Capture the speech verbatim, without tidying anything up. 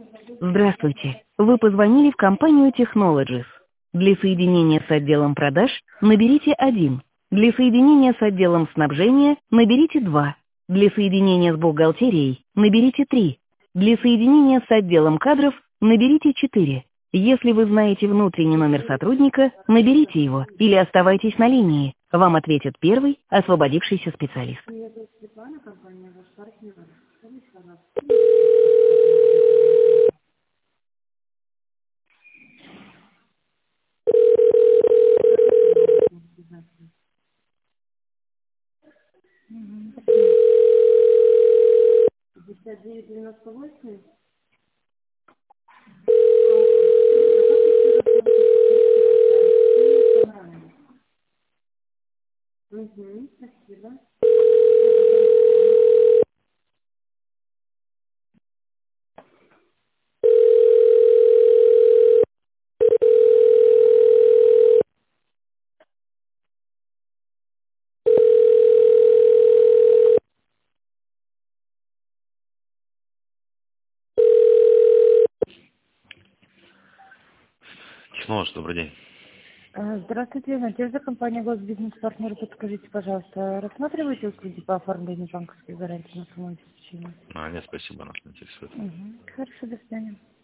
Здравствуйте. Вы позвонили в компанию Technologies. Для соединения с отделом продаж наберите один. Для соединения с отделом снабжения наберите два. Для соединения с бухгалтерией наберите три. Для соединения с отделом кадров наберите четыре. Если вы знаете внутренний номер сотрудника, наберите его или оставайтесь на линии. Вам ответит первый освободившийся специалист. Меня зовут Светлана, компания «Ваш партнер». Скажите, пожалуйста. Мгм. пятьдесят девять девяносто восемь. Угу, спасибо. Технолог, добрый день. Э, Здравствуйте, Надежда, компания «Госбизнес-партнер». Подскажите, пожалуйста, рассматриваете услуги по оформлению банковской гарантии на самообеспечение? А, нет, спасибо, нас не интересует. Угу. Хорошо, до свидания.